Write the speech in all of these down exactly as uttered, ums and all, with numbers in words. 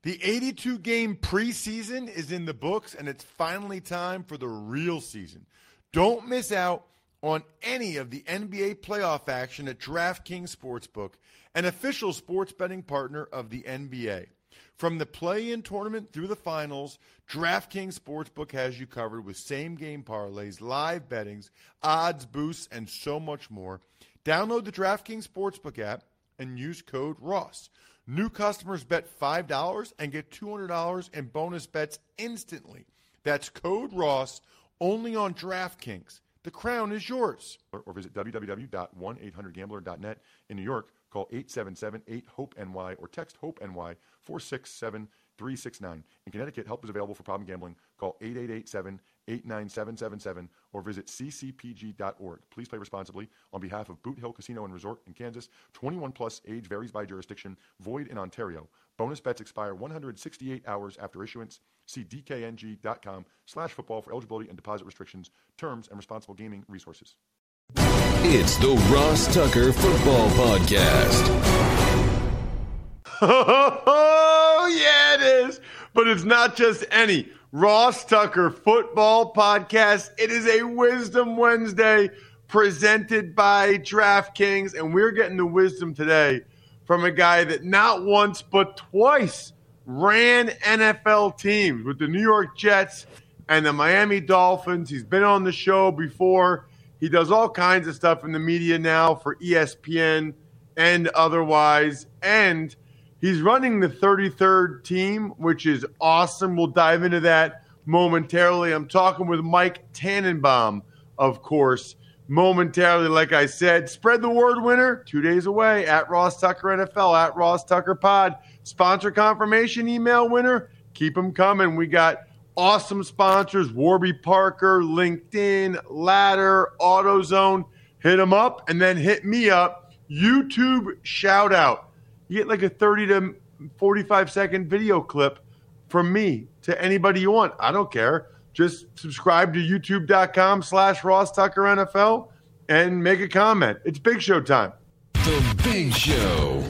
The eighty-two game preseason is in the books, and it's finally time for the real season. Don't miss out on any of the N B A playoff action at DraftKings Sportsbook, an official sports betting partner of the N B A. From the play-in tournament through the finals, DraftKings Sportsbook has you covered with same-game parlays, live bettings, odds, boosts, and so much more. Download the DraftKings Sportsbook app and use code ROSS. New customers bet five dollars and get two hundred dollars in bonus bets instantly. That's code ROSS only on DraftKings. The crown is yours. Or, or visit w w w dot one eight hundred gambler dot net. In New York, call eight seven seven eight hope N Y or text HOPE-NY four six seven three six nine. In Connecticut, help is available for problem gambling. Call eight eight eight seven eight nine seven seven seven or visit c c p g dot org. Please play responsibly. On behalf of Boot Hill Casino and Resort in Kansas, twenty-one plus, age varies by jurisdiction, void in Ontario. Bonus bets expire one hundred sixty-eight hours after issuance. See d k n g dot com slash football for eligibility and deposit restrictions, terms, and responsible gaming resources. It's the Ross Tucker Football Podcast. Oh, yeah, it is. But it's not just any Ross Tucker Football Podcast. It is a Wisdom Wednesday presented by DraftKings, and we're getting the wisdom today from a guy that not once but twice ran N F L teams with the New York Jets and the Miami Dolphins. He's been on the show before. He does all kinds of stuff in the media now for E S P N and otherwise. And he's running the thirty-third team, which is awesome. We'll dive into that momentarily. I'm talking with Mike Tannenbaum, of course, momentarily. Like I said, spread the word, winner. Two days away at Ross Tucker N F L, at Ross Tucker Pod. Sponsor confirmation email winner. Keep them coming. We got awesome sponsors, Warby Parker, LinkedIn, Ladder, AutoZone. Hit them up and then hit me up. YouTube shout out. You get like a thirty to forty-five second video clip from me to anybody you want. I don't care. Just subscribe to youtube.com slash Ross Tucker NFL and make a comment. It's Big Show time. The Big Show.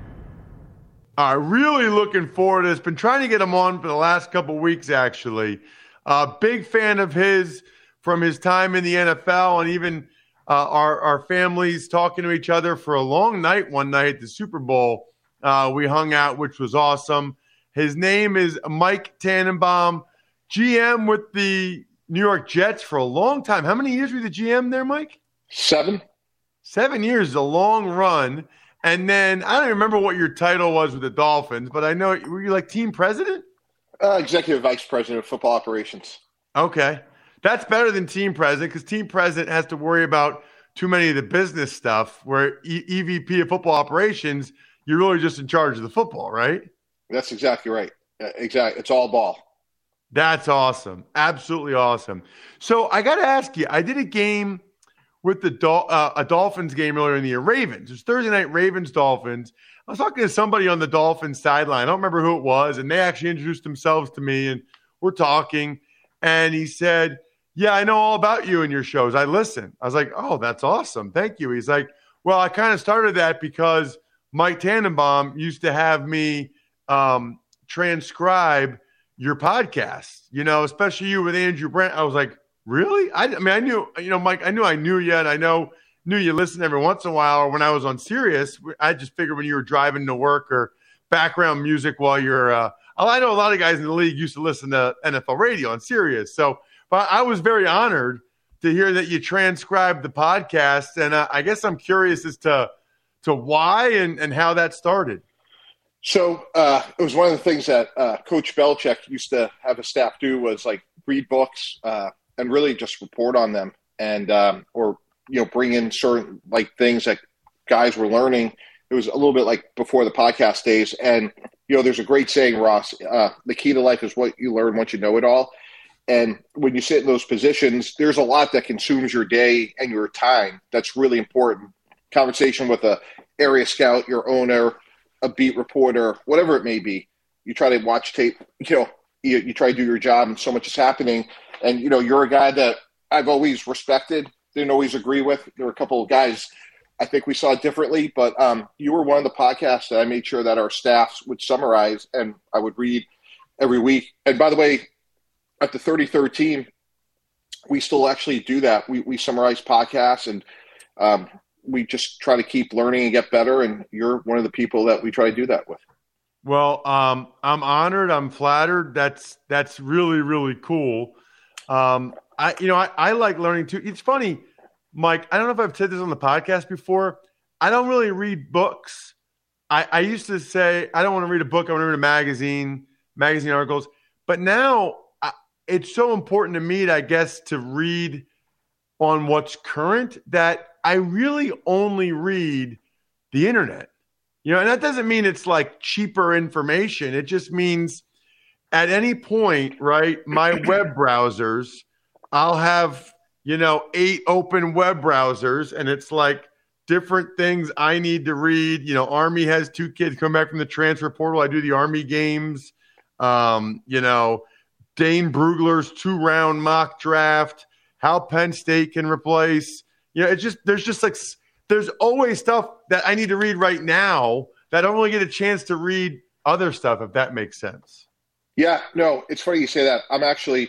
Uh, really looking forward to this. Been trying to get him on for the last couple weeks, actually. Uh, big fan of his from his time in the N F L, and even uh, our, our families talking to each other for a long night one night at the Super Bowl. Uh, we hung out, which was awesome. His name is Mike Tannenbaum, G M with the New York Jets for a long time. How many years were you the G M there, Mike? Seven. Seven years is a long run. And then I don't remember what your title was with the Dolphins, but I know, were you like team president? Uh, executive vice president of football operations. Okay. That's better than team president because team president has to worry about too many of the business stuff where e- E V P of football operations, you're really just in charge of the football, right? That's exactly right. Uh, exactly. It's all ball. That's awesome. Absolutely awesome. So I got to ask you, I did a game with the Dol- uh, a Dolphins game earlier in the year, Ravens. It was Thursday night, Ravens-Dolphins. I was talking to somebody on the Dolphins sideline. I don't remember who it was, and they actually introduced themselves to me, and we're talking. And he said, yeah, I know all about you and your shows. I listen. I was like, oh, that's awesome. Thank you. He's like, well, I kind of started that because Mike Tannenbaum used to have me um, transcribe your podcast, you know, especially you with Andrew Brandt. I was like, really? I, I mean, I knew, you know, Mike, I knew I knew you, and I know knew you listen every once in a while. Or when I was on Sirius, I just figured when you were driving to work or background music while you're, uh, I know a lot of guys in the league used to listen to N F L radio on Sirius. So, but I was very honored to hear that you transcribed the podcast. And uh, I guess I'm curious as to, to why and, and how that started. So uh, it was one of the things that uh, Coach Belichick used to have his staff do was like read books, uh, and really just report on them and, um, or, you know, bring in certain like things that guys were learning. It was a little bit like before the podcast days. And, you know, there's a great saying, Ross, uh, the key to life is what you learn once you know it all. And when you sit in those positions, there's a lot that consumes your day and your time. That's really important. Conversation with a area scout, your owner, a beat reporter, whatever it may be. You try to watch tape, you know, you, you try to do your job and so much is happening. And, you know, you're a guy that I've always respected, didn't always agree with. There were a couple of guys I think we saw it differently, but um, you were one of the podcasts that I made sure that our staffs would summarize, and I would read every week. And by the way, at the thirty-third team, we still actually do that. We we summarize podcasts, and um, we just try to keep learning and get better. And you're one of the people that we try to do that with. Well, um, I'm honored. I'm flattered. That's that's really really cool. Um, I you know I, I like learning too. It's funny, Mike. I don't know if I've said this on the podcast before. I don't really read books. I, I used to say I don't want to read a book. I want to read a magazine, magazine articles. But now I, it's so important to me, I guess, to read on what's current that I really only read the internet. You know, and that doesn't mean it's like cheaper information. It just means at any point, right, my web browsers, I'll have, you know, eight open web browsers, and it's like different things I need to read. You know, Army has two kids come back from the transfer portal. I do the Army games. Um, you know, Dane Brugler's two-round mock draft, how Penn State can replace. You know, it's just there's just like – there's always stuff that I need to read right now that I don't really get a chance to read other stuff, if that makes sense. Yeah, no, it's funny you say that. I'm actually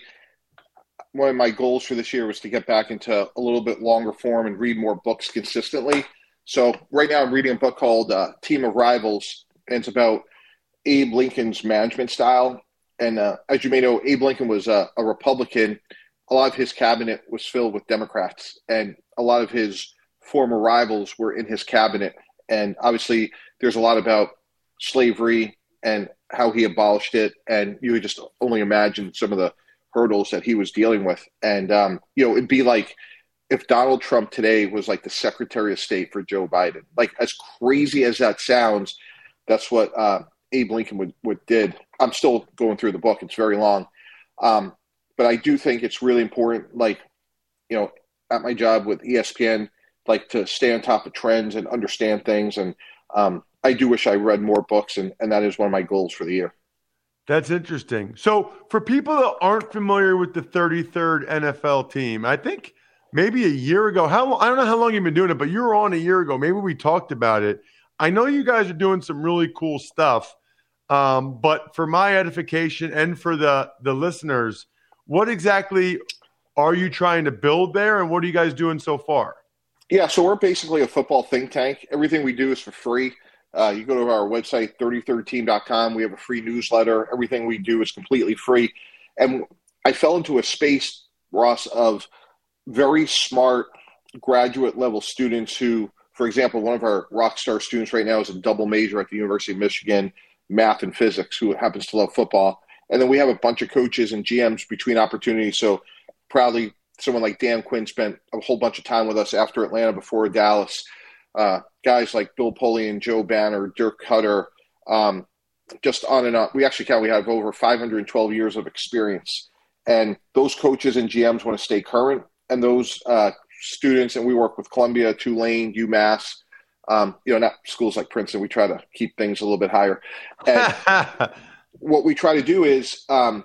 – one of my goals for this year was to get back into a little bit longer form and read more books consistently. So right now I'm reading a book called uh, Team of Rivals, and it's about Abe Lincoln's management style. And uh, as you may know, Abe Lincoln was a, a Republican. A lot of his cabinet was filled with Democrats, and a lot of his – former rivals were in his cabinet. And obviously there's a lot about slavery and how he abolished it. And you would just only imagine some of the hurdles that he was dealing with. And, um, you know, it'd be like if Donald Trump today was like the Secretary of State for Joe Biden. Like, as crazy as that sounds, that's what uh, Abe Lincoln would, would did. I'm still going through the book. It's very long. Um, but I do think it's really important, like, you know, at my job with E S P N, like to stay on top of trends and understand things. And um, I do wish I read more books, and, and that is one of my goals for the year. That's interesting. So for people that aren't familiar with the thirty-third N F L team, I think maybe a year ago, how I don't know how long you've been doing it, but you were on a year ago. Maybe we talked about it. I know you guys are doing some really cool stuff, um, but for my edification and for the, the listeners, what exactly are you trying to build there, and what are you guys doing so far? Yeah, so we're basically a football think tank. Everything we do is for free. Uh, you go to our website, thirty-third team dot com. We have a free newsletter. Everything we do is completely free. And I fell into a space, Ross, of very smart graduate-level students who, for example, one of our rock star students right now is a double major at the University of Michigan, math and physics, who happens to love football. And then we have a bunch of coaches and G Ms between opportunities. So proudly, someone like Dan Quinn spent a whole bunch of time with us after Atlanta, before Dallas. Uh, guys like Bill Polian, Joe Banner, Dirk Cutter, um, just on and on. We actually count, we have over five hundred twelve years of experience. And those coaches and G Ms want to stay current. And those uh, students, and we work with Columbia, Tulane, UMass, um, you know, not schools like Princeton. We try to keep things a little bit higher. And what we try to do is um,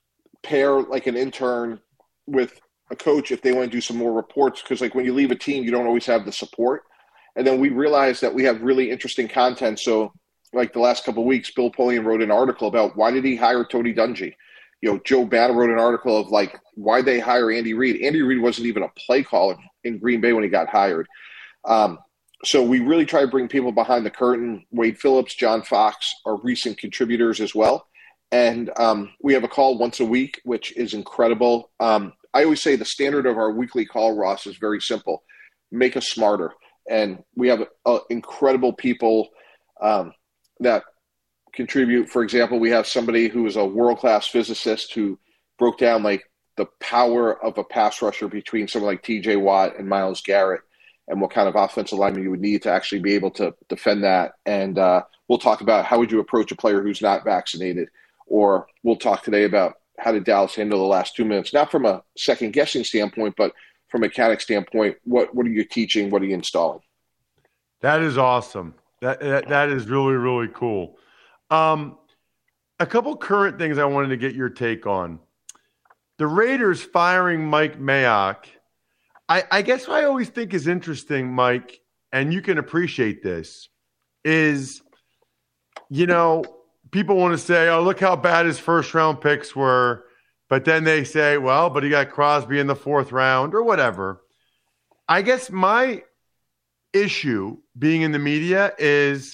pair like an intern with a coach if they want to do some more reports, because like when you leave a team, you don't always have the support. And then we realized that we have really interesting content. So like the last couple of weeks, Bill Polian wrote an article about why did he hire Tony Dungy? You know, Joe Banner wrote an article of like, why they hire Andy Reid? Andy Reid wasn't even a play caller in Green Bay when he got hired. Um, so we really try to bring people behind the curtain. Wade Phillips, John Fox are recent contributors as well. And um, we have a call once a week, which is incredible. Um, I always say the standard of our weekly call, Ross, is very simple. Make us smarter. And we have uh, incredible people um, that contribute. For example, we have somebody who is a world-class physicist who broke down like the power of a pass rusher between someone like T J Watt and Myles Garrett, and what kind of offensive lineman you would need to actually be able to defend that. And uh, we'll talk about how would you approach a player who's not vaccinated. Or we'll talk today about how did Dallas handle the last two minutes, not from a second-guessing standpoint, but from a mechanic standpoint. What what are you teaching? What are you installing? That is awesome. That that, that is really, really cool. Um, a couple current things I wanted to get your take on. The Raiders firing Mike Mayock. I, I guess what I always think is interesting, Mike, and you can appreciate this, is, you know, people want to say, oh, look how bad his first round picks were. But then they say, well, but he got Crosby in the fourth round or whatever. I guess my issue being in the media is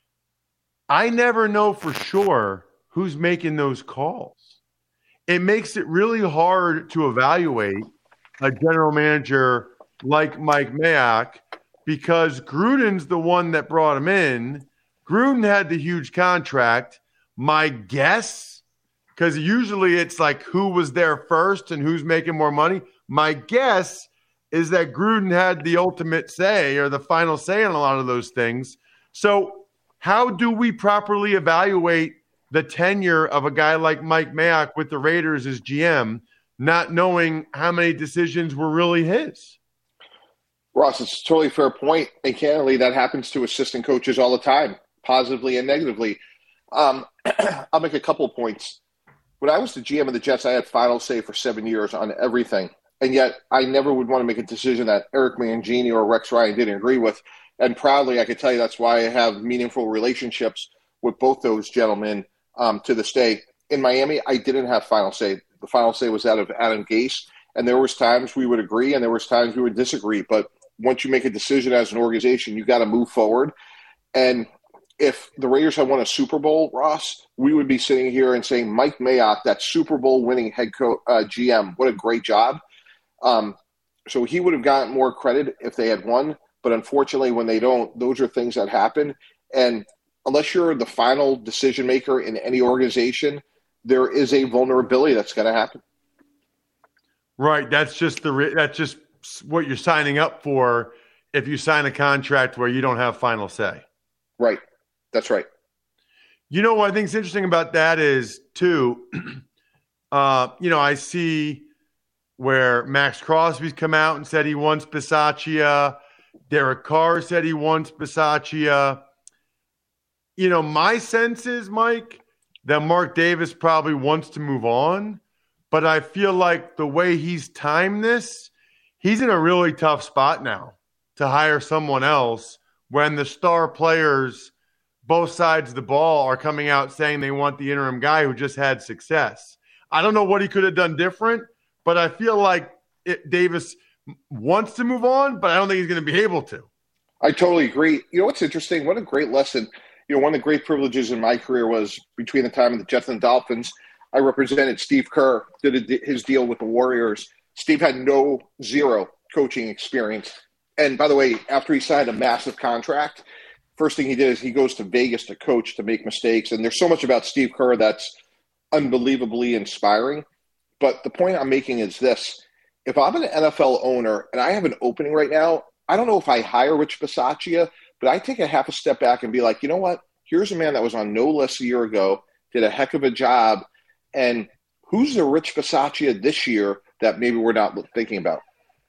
I never know for sure who's making those calls. It makes it really hard to evaluate a general manager like Mike Mayock because Gruden's the one that brought him in. Gruden had the huge contract. My guess, because usually it's like who was there first and who's making more money. My guess is that Gruden had the ultimate say or the final say on a lot of those things. So how do we properly evaluate the tenure of a guy like Mike Mayock with the Raiders as G M, not knowing how many decisions were really his? Ross, it's a totally fair point. And candidly, that happens to assistant coaches all the time, positively and negatively. Um, I'll make a couple of points. When I was the G M of the Jets, I had final say for seven years on everything. And yet I never would want to make a decision that Eric Mangini or Rex Ryan didn't agree with. And proudly, I could tell you that's why I have meaningful relationships with both those gentlemen um, to this day. In Miami, I didn't have final say. The final say was out of Adam Gase. And there was times we would agree and there was times we would disagree. But once you make a decision as an organization, you got to move forward. And if the Raiders had won a Super Bowl, Ross, we would be sitting here and saying, Mike Mayock, that Super Bowl winning head coach, uh, G M, what a great job. Um, so he would have gotten more credit if they had won. But unfortunately, when they don't, those are things that happen. And unless you're the final decision maker in any organization, there is a vulnerability that's going to happen. Right. That's just the that's just what you're signing up for if you sign a contract where you don't have final say. Right. That's right. You know what I think is interesting about that is, too, uh, you know, I see where Max Crosby's come out and said he wants Bisaccia. Derek Carr said he wants Bisaccia. You know, my sense is, Mike, that Mark Davis probably wants to move on, but I feel like the way he's timed this, he's in a really tough spot now to hire someone else when the star players, both sides of the ball, are coming out saying they want the interim guy who just had success. I don't know what he could have done different, but I feel like it, Davis wants to move on, but I don't think he's going to be able to. I totally agree. You know what's interesting? What a great lesson. You know, one of the great privileges in my career was between the time of the Jets and the Dolphins, I represented Steve Kerr, did a, his deal with the Warriors. Steve had no, zero coaching experience. And by the way, after he signed a massive contract, first thing he did is he goes to Vegas to coach, to make mistakes. And there's so much about Steve Kerr that's unbelievably inspiring. But the point I'm making is this. If I'm an N F L owner and I have an opening right now, I don't know if I hire Rich Bisaccia, but I take a half a step back and be like, you know what? Here's a man that was on no list a year ago, did a heck of a job. And who's the Rich Bisaccia this year that maybe we're not thinking about?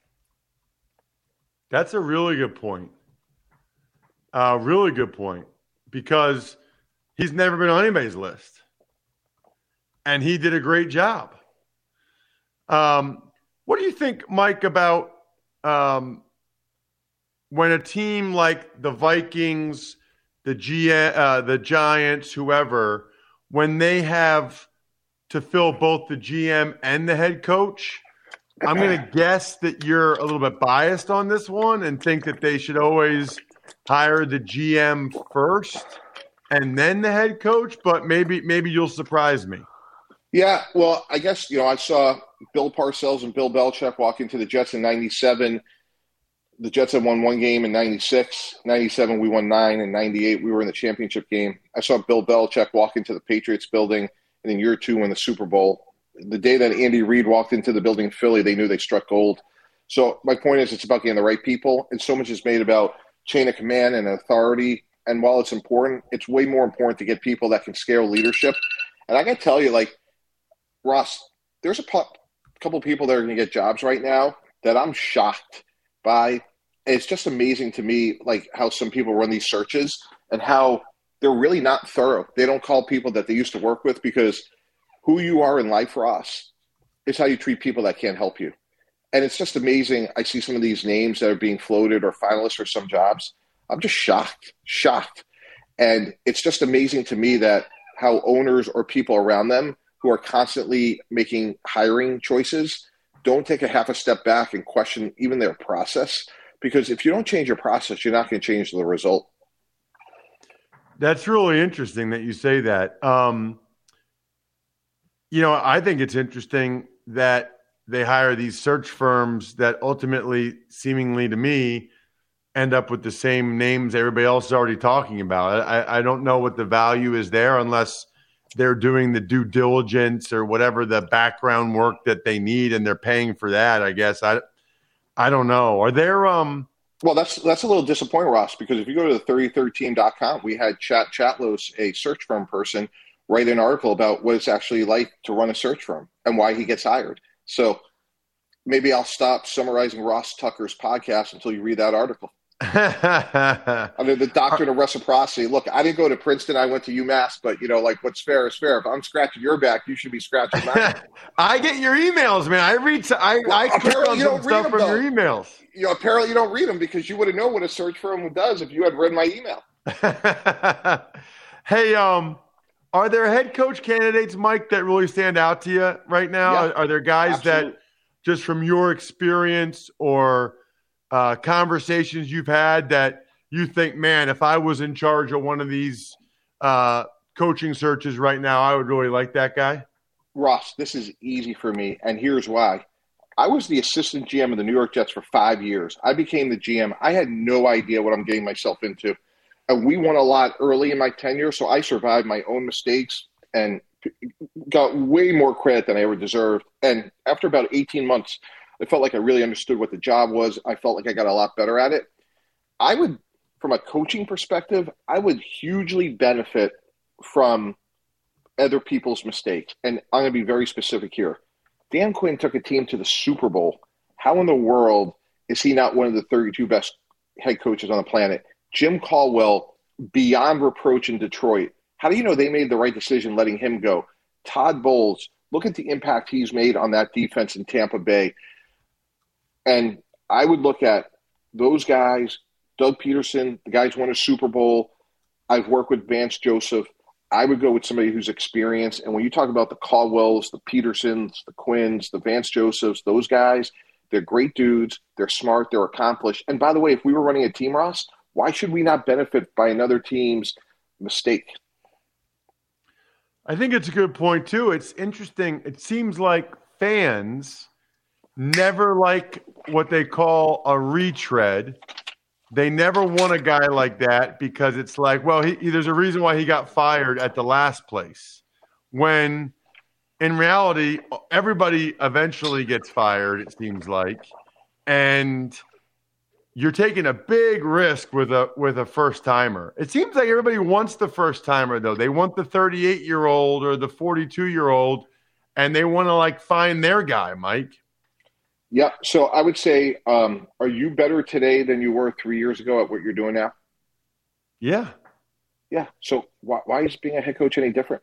That's a really good point. A uh, really good point. Because he's never been on anybody's list. And he did a great job. Um, what do you think, Mike, about um, when a team like the Vikings, the G, uh, the Giants, whoever, when they have to fill both the G M and the head coach, I'm going to guess that you're a little bit biased on this one and think that they should always hire the G M first and then the head coach, but maybe maybe you'll surprise me. Yeah, well, I guess, you know, I saw Bill Parcells and Bill Belichick walk into the Jets in ninety-seven. The Jets had won one game in ninety-six. ninety-seven, we won nine. In ninety-eight, we were in the championship game. I saw Bill Belichick walk into the Patriots building, and in year two win the Super Bowl. The day that Andy Reid walked into the building in Philly, they knew they struck gold. So my point is it's about getting the right people, and so much is made about chain of command and authority. And while it's important, it's way more important to get people that can scale leadership. And I got to tell you, like, Ross, there's a couple of people that are going to get jobs right now that I'm shocked by. It's just amazing to me, like, how some people run these searches and how they're really not thorough. They don't call people that they used to work with, because who you are in life, Ross, is how you treat people that can't help you. And it's just amazing. I see some of these names that are being floated or finalists for some jobs. I'm just shocked, shocked. And it's just amazing to me that how owners or people around them who are constantly making hiring choices don't take a half a step back and question even their process. Because if you don't change your process, you're not going to change the result. That's really interesting that you say that. Um, you know, I think it's interesting that they hire these search firms that ultimately, seemingly to me, end up with the same names everybody else is already talking about. I, I don't know what the value is there unless they're doing the due diligence or whatever the background work that they need and they're paying for that, I guess. I, I don't know. Are there um Well, that's that's a little disappointing, Ross, because if you go to the thirty-third team dot com, we had Chat Chatlos, a search firm person, write an article about what it's actually like to run a search firm and why he gets hired. So maybe I'll stop summarizing Ross Tucker's podcast until you read that article. Under the doctrine of reciprocity. Look, I didn't go to Princeton. I went to UMass, but, you know, like what's fair is fair. If I'm scratching your back, you should be scratching mine. I get your emails, man. I read. I, Well, I click on some stuff them, from though. your emails. You know, apparently you don't read them because you would have known what a search firm does if you had read my email. Hey, um, are there head coach candidates, Mike, that really stand out to you right now? Yeah, are, are there guys absolutely. that just from your experience or uh, conversations you've had that you think, man, if I was in charge of one of these uh, coaching searches right now, I would really like that guy? Ross, this is easy for me, and here's why. I was the assistant G M of the New York Jets for five years. I became the G M. I had no idea what I'm getting myself into. And we won a lot early in my tenure, so I survived my own mistakes and got way more credit than I ever deserved. And after about eighteen months, I felt like I really understood what the job was. I felt like I got a lot better at it. I would, from a coaching perspective, I would hugely benefit from other people's mistakes. And I'm going to be very specific here. Dan Quinn took a team to the Super Bowl. How in the world is he not one of the thirty-two best head coaches on the planet? Jim Caldwell, beyond reproach in Detroit. How do you know they made the right decision letting him go? Todd Bowles, look at the impact he's made on that defense in Tampa Bay. And I would look at those guys, Doug Peterson, the guys who won a Super Bowl. I've worked with Vance Joseph. I would go with somebody who's experienced. And when you talk about the Caldwells, the Petersons, the Quinns, the Vance Josephs, those guys, they're great dudes. They're smart. They're accomplished. And by the way, if we were running a team, Ross, why should we not benefit by another team's mistake? I think it's a good point, too. It's interesting. It seems like fans never like what they call a retread. They never want a guy like that because it's like, well, he, there's a reason why he got fired at the last place. When in reality, everybody eventually gets fired, it seems like. And you're taking a big risk with a with a first-timer. It seems like everybody wants the first-timer, though. They want the thirty-eight-year-old or the forty-two-year-old, and they want to, like, find their guy, Mike. Yeah, so I would say, um, are you better today than you were three years ago at what you're doing now? Yeah. Yeah, so why, why is being a head coach any different?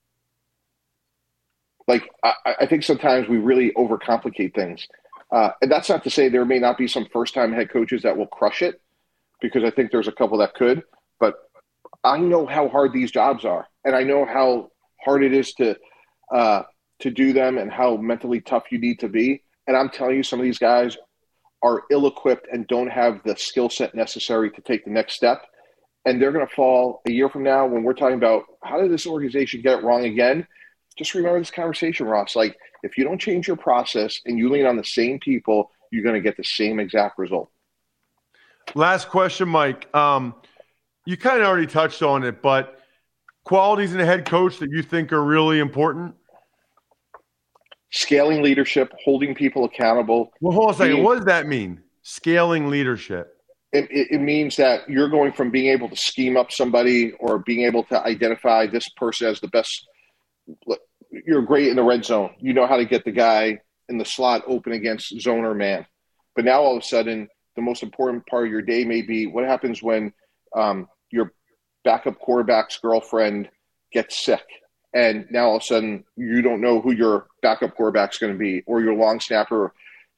Like, I, I think sometimes we really overcomplicate things. Uh, and that's not to say there may not be some first-time head coaches that will crush it, because I think there's a couple that could. But I know how hard these jobs are, and I know how hard it is to uh, to do them and how mentally tough you need to be. And I'm telling you, some of these guys are ill-equipped and don't have the skill set necessary to take the next step. And they're going to fall a year from now when we're talking about how did this organization get it wrong again? Just remember this conversation, Ross. Like, if you don't change your process and you lean on the same people, you're going to get the same exact result. Last question, Mike. Um, you kind of already touched on it, but qualities in a head coach that you think are really important? Scaling leadership, holding people accountable. Well, hold on a second. Being, what does that mean? Scaling leadership. It, it, it means that you're going from being able to scheme up somebody or being able to identify this person as the best. You're great in the red zone. You know how to get the guy in the slot open against zoner man. But now all of a sudden, the most important part of your day may be what happens when um, your backup quarterback's girlfriend gets sick. And now all of a sudden, you don't know who your backup quarterback's going to be, or your long snapper,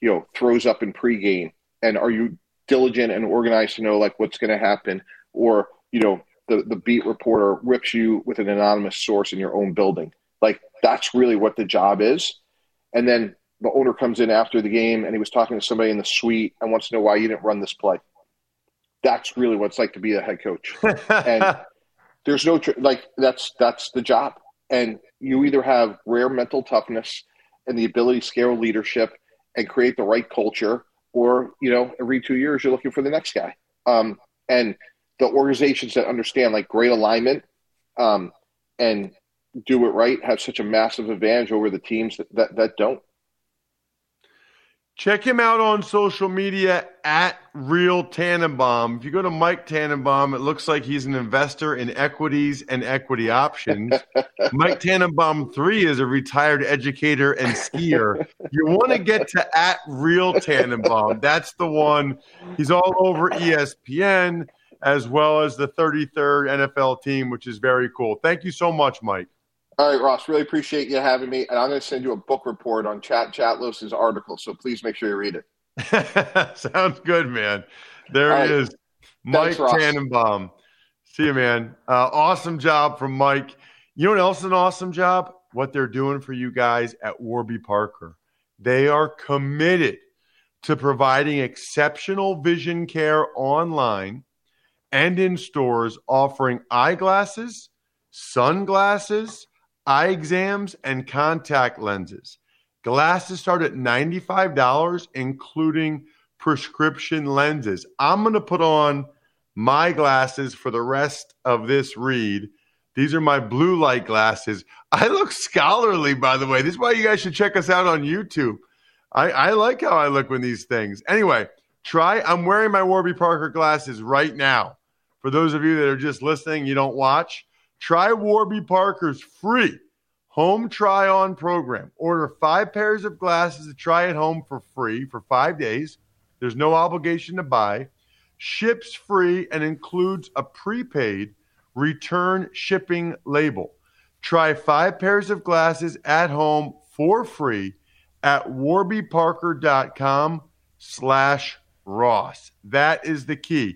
you know, throws up in pregame? And are you diligent and organized to know like what's going to happen? Or, you know, the, the beat reporter rips you with an anonymous source in your own building. Like that's really what the job is. And then the owner comes in after the game and he was talking to somebody in the suite and wants to know why you didn't run this play. That's really what it's like to be a head coach. And there's no, tr- like, that's, that's the job. And you either have rare mental toughness and the ability to scale leadership and create the right culture, or, you know, every two years you're looking for the next guy. Um, and the organizations that understand like great alignment um, and do it right have such a massive advantage over the teams that, that, that don't. Check him out on social media at Real Tannenbaum. If you go to Mike Tannenbaum, it looks like he's an investor in equities and equity options. Mike Tannenbaum three is a retired educator and skier. You want to get to at Real Tannenbaum. That's the one. He's all over E S P N as well as the thirty-third N F L team, which is very cool. Thank you so much, Mike. All right, Ross, really appreciate you having me. And I'm going to send you a book report on Chat Chatlos' article, so please make sure you read it. Sounds good, man. There All he right. is, Mike Thanks, Tannenbaum. See you, man. Uh, awesome job from Mike. You know what else is an awesome job? What they're doing for you guys at Warby Parker. They are committed to providing exceptional vision care online and in stores, offering eyeglasses, sunglasses, eye exams, and contact lenses. Glasses start at ninety-five dollars, including prescription lenses. I'm going to put on my glasses for the rest of this read. These are my blue light glasses. I look scholarly, by the way. This is why you guys should check us out on YouTube. I, I like how I look with these things. Anyway, try. I'm wearing my Warby Parker glasses right now. For those of you that are just listening, you don't watch. Try Warby Parker's free home try-on program. Order five pairs of glasses to try at home for free for five days. There's no obligation to buy. Ships free and includes a prepaid return shipping label. Try five pairs of glasses at home for free at warbyparker.com slash Ross. That is the key.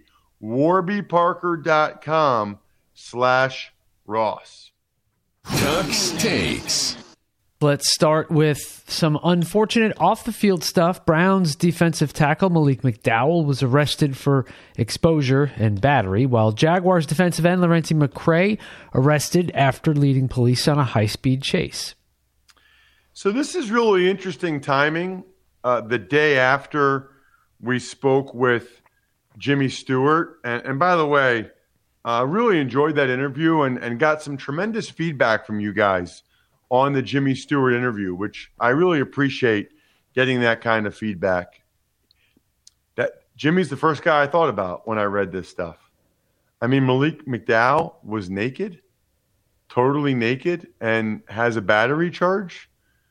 warbyparker.com slash Ross. Tuck's Takes. Let's start with some unfortunate off-the-field stuff. Browns defensive tackle Malik McDowell was arrested for exposure and battery, while Jaguars defensive end Laurenti McCray arrested after leading police on a high-speed chase. So this is really interesting timing. Uh, the day after we spoke with Jimmy Stewart, and, and by the way, I uh, really enjoyed that interview and, and got some tremendous feedback from you guys on the Jimmy Stewart interview, which I really appreciate getting that kind of feedback. That Jimmy's the first guy I thought about when I read this stuff. I mean, Malik McDowell was naked, totally naked, and has a battery charge.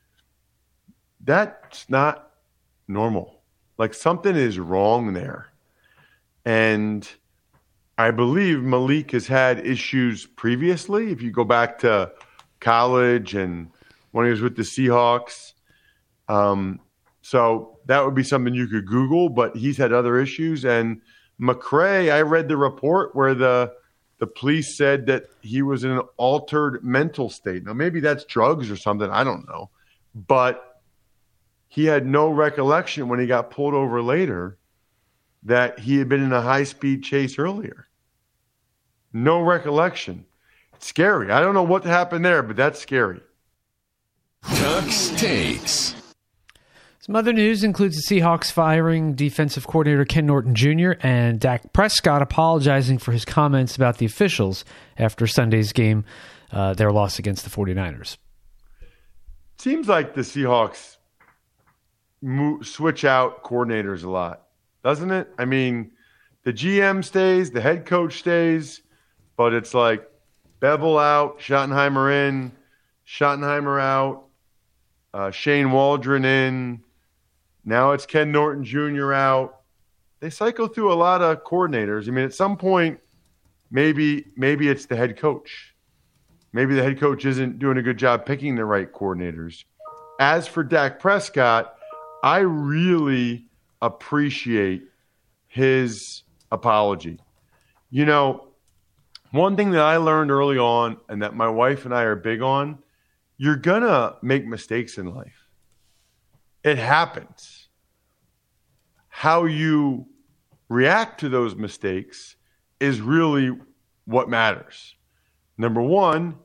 That's not normal. Like something is wrong there. And I believe Malik has had issues previously. If you go back to college and when he was with the Seahawks. Um, so that would be something you could Google, but he's had other issues. And McCray, I read the report where the the police said that he was in an altered mental state. Now, maybe that's drugs or something. I don't know. But he had no recollection when he got pulled over later that he had been in a high-speed chase earlier. No recollection. It's scary. I don't know what happened there, but that's scary. Tuck's Takes. Some other news includes the Seahawks firing defensive coordinator Ken Norton Junior and Dak Prescott apologizing for his comments about the officials after Sunday's game, uh, their loss against the 49ers. Seems like the Seahawks move, switch out coordinators a lot, doesn't it? I mean, the G M stays, the head coach stays, but it's like Bevel out, Schottenheimer in, Schottenheimer out, uh, Shane Waldron in. Now it's Ken Norton Junior out. They cycle through a lot of coordinators. I mean, at some point, maybe maybe it's the head coach. Maybe the head coach isn't doing a good job picking the right coordinators. As for Dak Prescott, I really appreciate his apology. You know, one thing that I learned early on and that my wife and I are big on, you're going to make mistakes in life. It happens. How you react to those mistakes is really what matters. Number one,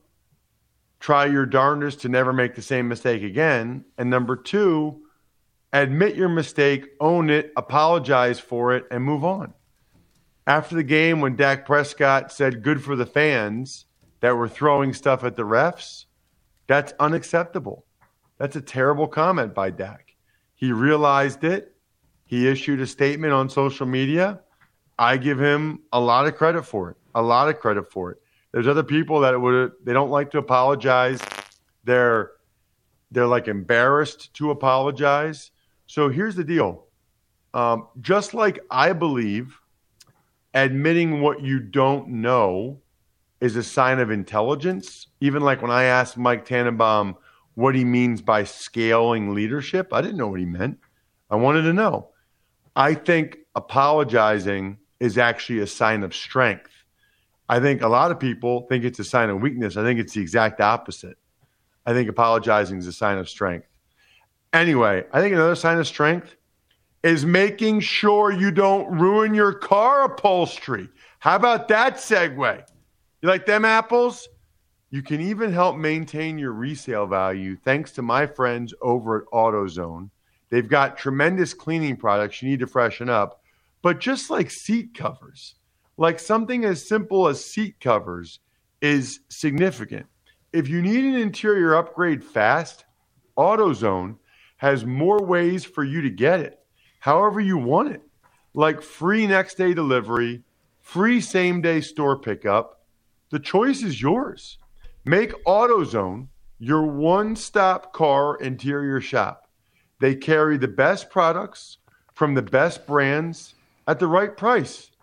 try your darndest to never make the same mistake again. And number two, admit your mistake, own it, apologize for it, and move on. After the game, when Dak Prescott said good for the fans that were throwing stuff at the refs, that's unacceptable. That's a terrible comment by Dak. He realized it. He issued a statement on social media. I give him a lot of credit for it, a lot of credit for it. There's other people that would they don't like to apologize. They're they're like embarrassed to apologize. So here's the deal. Um, just like I believe admitting what you don't know is a sign of intelligence. Even like when I asked Mike Tannenbaum what he means by scaling leadership, I didn't know what he meant. I wanted to know. I think apologizing is actually a sign of strength. I think a lot of people think it's a sign of weakness. I think it's the exact opposite. I think apologizing is a sign of strength. Anyway, I think another sign of strength is making sure you don't ruin your car upholstery. How about that segue? You like them apples? You can even help maintain your resale value thanks to my friends over at AutoZone. They've got tremendous cleaning products you need to freshen up, but just like seat covers, like something as simple as seat covers is significant. If you need an interior upgrade fast, AutoZone has more ways for you to get it, however you want it, like free next day delivery, free same day store pickup. The choice is yours. Make AutoZone your one-stop car interior shop. They carry the best products from the best brands at the right price.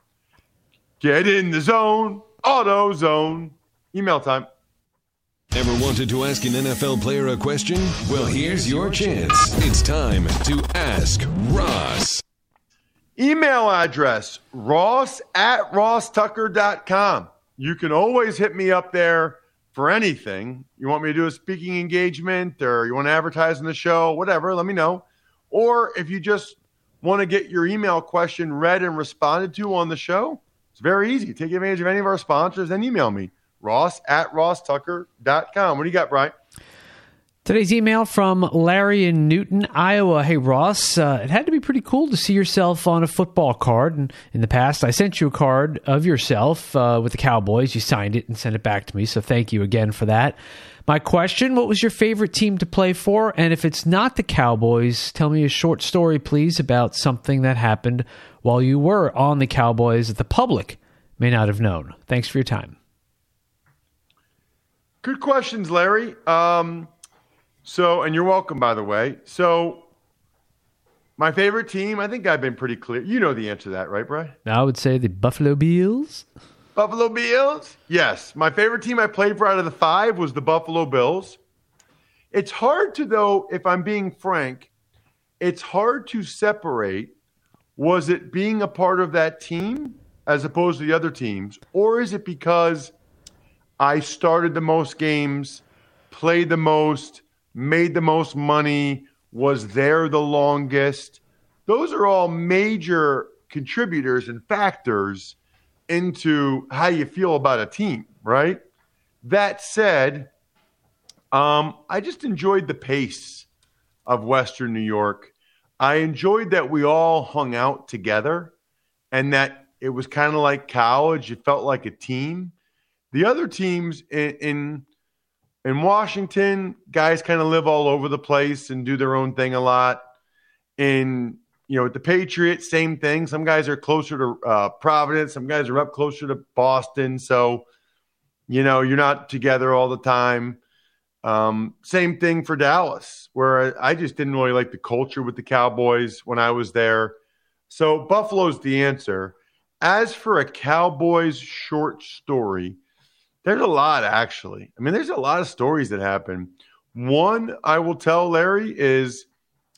Get in the zone, AutoZone. Email time. Ever wanted to ask an N F L player a question? Well, here's your chance. It's time to Ask Ross. Email address, ross at ross tucker dot com. You can always hit me up there for anything. You want me to do a speaking engagement or you want to advertise on the show, whatever, let me know. Or if you just want to get your email question read and responded to on the show, it's very easy. Take advantage of any of our sponsors and email me, ross at ross tucker dot com. What do you got, Brian? Today's email from Larry in Newton, Iowa. Hey, Ross, uh, it had to be pretty cool to see yourself on a football card. And in the past, I sent you a card of yourself uh, with the Cowboys. You signed it and sent it back to me, so thank you again for that. My question, what was your favorite team to play for? And if it's not the Cowboys, tell me a short story, please, about something that happened while you were on the Cowboys that the public may not have known. Thanks for your time. Good questions, Larry. Um... So, and you're welcome, by the way. So, my favorite team, I think I've been pretty clear. You know the answer to that, right, Brian? I would say the Buffalo Bills. Buffalo Bills? Yes. My favorite team I played for out of the five was the Buffalo Bills. It's hard to, though, if I'm being frank, it's hard to separate, was it being a part of that team as opposed to the other teams, or is it because I started the most games, played the most, made the most money, was there the longest? Those are all major contributors and factors into how you feel about a team, right? That said, um, I just enjoyed the pace of Western New York. I enjoyed that we all hung out together and that it was kind of like college. It felt like a team. The other teams in, in In Washington, guys kind of live all over the place and do their own thing a lot. In, you know, at the Patriots, same thing. Some guys are closer to uh, Providence. Some guys are up closer to Boston. So, you know, you're not together all the time. Um, same thing for Dallas, where I just didn't really like the culture with the Cowboys when I was there. So Buffalo's the answer. As for a Cowboys short story, there's a lot, actually. I mean, there's a lot of stories that happen. One I will tell, Larry, is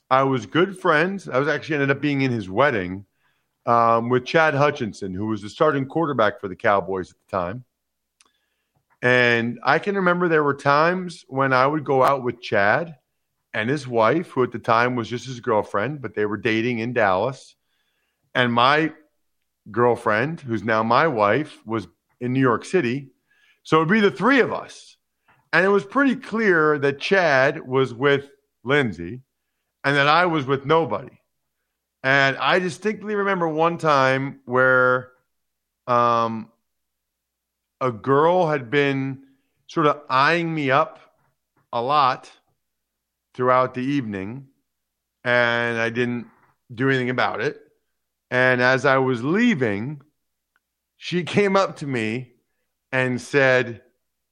I was good friends. I was actually ended up being in his wedding um, with Chad Hutchinson, who was the starting quarterback for the Cowboys at the time. And I can remember there were times when I would go out with Chad and his wife, who at the time was just his girlfriend, but they were dating in Dallas. And my girlfriend, who's now my wife, was in New York City. So it would be the three of us. And it was pretty clear that Chad was with Lindsay and that I was with nobody. And I distinctly remember one time where um, a girl had been sort of eyeing me up a lot throughout the evening, and I didn't do anything about it. And as I was leaving, she came up to me and said,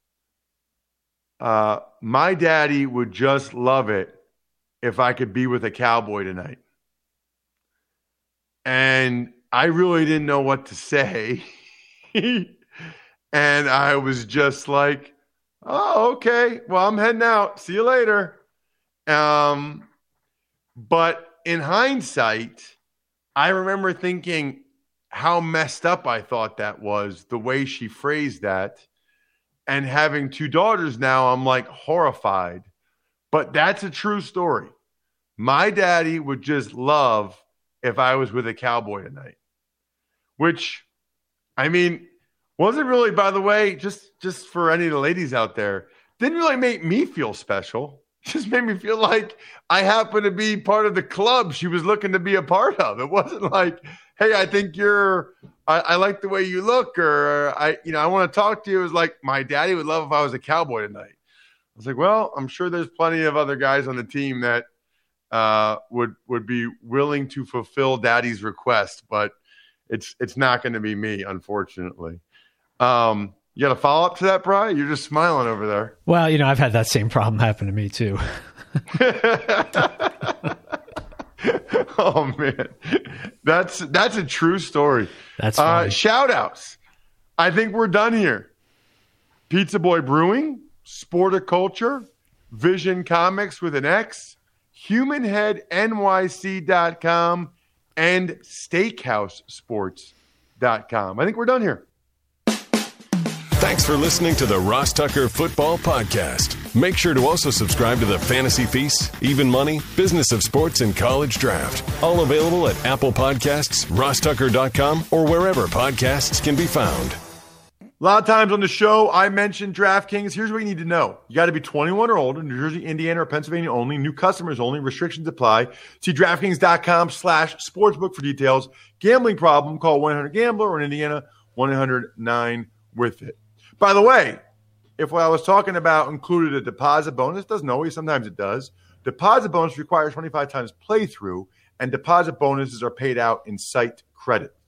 uh, my daddy would just love it if I could be with a cowboy tonight. And I really didn't know what to say. And I was just like, oh, okay. Well, I'm heading out. See you later. Um, but in hindsight, I remember thinking how messed up I thought that was, the way she phrased that. And having two daughters now, I'm like horrified. But that's a true story. My daddy would just love if I was with a cowboy tonight. Which, I mean, wasn't really, by the way, just, just for any of the ladies out there, didn't really make me feel special. Just made me feel like I happen to be part of the club she was looking to be a part of. It wasn't like, hey, I think you're, I, I like the way you look, or I, you know, I want to talk to you. It was like, my daddy would love if I was a cowboy tonight. I was like, well, I'm sure there's plenty of other guys on the team that uh, would would be willing to fulfill daddy's request, but it's it's not going to be me, unfortunately. Um, you got a follow up to that, Bri? You're just smiling over there. Well, you know, I've had that same problem happen to me too. Oh man, that's that's a true story. That's uh, shout outs. I think we're done here. Pizza Boy Brewing, Sporticulture, Vision Comics with an X, human head N Y C dot com, and steakhouse sports dot com. I think we're done here. Thanks for listening to the Ross Tucker Football Podcast. Make sure to also subscribe to the Fantasy Feast, Even Money, Business of Sports, and College Draft. All available at Apple Podcasts, ross tucker dot com, or wherever podcasts can be found. A lot of times on the show, I mentioned DraftKings. Here's what you need to know. You got to be twenty-one or older, New Jersey, Indiana, or Pennsylvania only. New customers only. Restrictions apply. See DraftKings dot com slash sportsbook for details. Gambling problem, call one eight hundred gambler, or in Indiana, one eight hundred nine with it. By the way, if what I was talking about included a deposit bonus, doesn't always, sometimes it does. Deposit bonus requires twenty-five times playthrough, and deposit bonuses are paid out in site credit.